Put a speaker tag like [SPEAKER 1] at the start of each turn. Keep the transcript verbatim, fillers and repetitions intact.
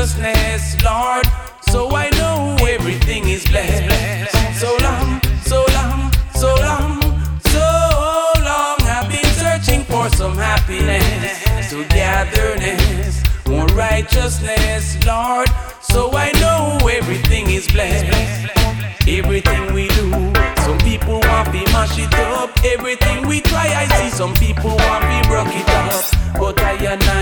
[SPEAKER 1] righteousness, Lord. So I know everything is blessed. So long, so long, so long, so long I've been searching for some happiness, togetherness, more righteousness, Lord. So I know everything is blessed. Everything we do, some people want to mash it up. Everything we try, I see some people want to broke it up. But I and I